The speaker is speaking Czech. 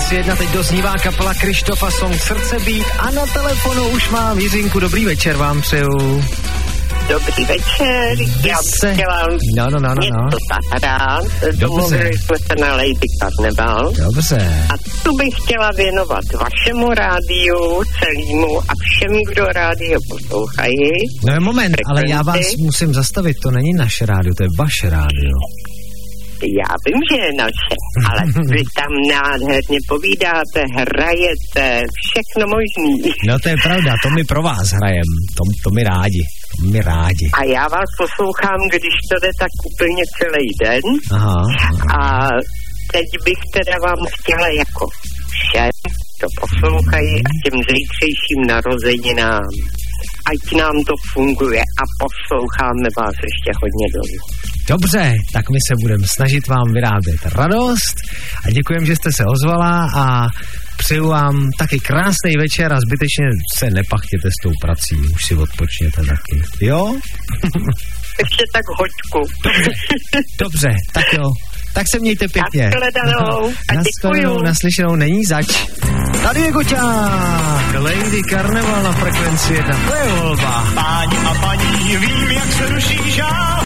Frekvenci 1 teď doznívá kapela Krištofa Song Srdce být a na telefonu už mám Jiřinku. Dobrý večer vám přeju. Dobrý večer, já bych chtěla něco zahrát, domluvili jsme se na Lady Carnival. Dobře. A tu bych chtěla věnovat vašemu rádiu, celému a všem, kdo rádio poslouchají. No moment, ale já vás musím zastavit, to není naše rádio, to je vaše rádio. Já vím, že je naše, ale vy tam nádherně povídáte, hrajete, všechno možný. No to je pravda, to my pro vás hrajem, to my rádi. A já vás poslouchám, když to jde tak úplně celý den. Aha. A teď bych teda vám chtěla jako všem, kdo poslouchají a těm zítřejším narozeninám, ať nám to funguje a posloucháme vás ještě hodně dlouho. Dobře, tak my se budeme snažit vám vyrábět radost a děkujem, že jste se ozvala a přeju vám taky krásný večer a zbytečně se nepachtěte s tou prací, už si odpočněte taky, jo? Ještě tak hoďku. Dobře, tak jo. Tak se mějte pěkně. Nashledanou a děkuju. Naslyšenou, není zač. Tady je Goťák, Lady Carnival na Frekvenci 1, to je volba. Páni a paní, vím, jak se ruší žál.